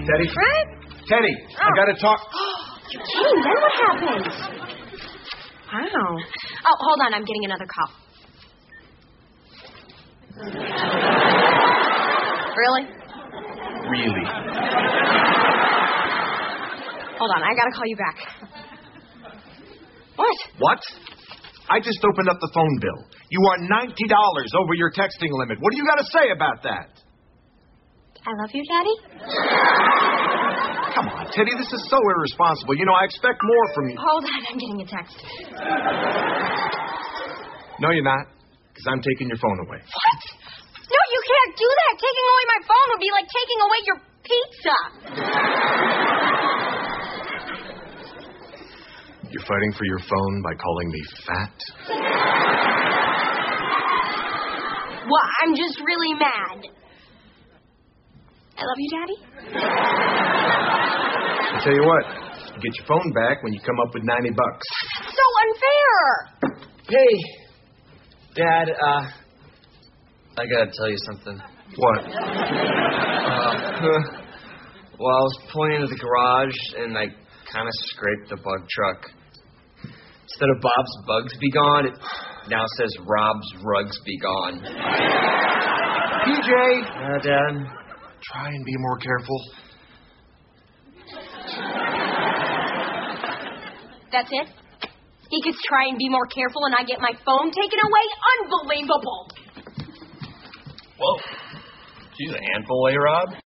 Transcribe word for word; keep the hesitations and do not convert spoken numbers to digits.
Teddy? Fred? Teddy, oh. I gotta talk. You're kidding. Then what happened? Wow. Oh, hold on. I'm getting another call. Really? Really? Hold on. I gotta call you back. What? What? I just opened up the phone bill. You are ninety dollars over your texting limit. What do you got to say about that? I love you, Daddy. Come on, Teddy, this is so irresponsible. You know, I expect more from you. Hold on, I'm getting a text. No, you're not, because I'm taking your phone away. What? No, you can't do that. Taking away my phone would be like taking away your pizza. You're fighting for your phone by calling me fat? Well, I'm just really mad. I love you, Daddy. I'll tell you what. You get your phone back when you come up with ninety bucks. So unfair. Hey, Dad, uh, I gotta tell you something. What? Uh, well, I was pulling into the garage, and I kind of scraped the bug truck. Instead of Bob's Bugs Be Gone, it now says Rob's Rugs Be Gone. P J! Yeah, Dad? Try and be more careful. That's it? He could try and be more careful and I get my phone taken away? Unbelievable! Whoa. She's a handful, eh, Rob?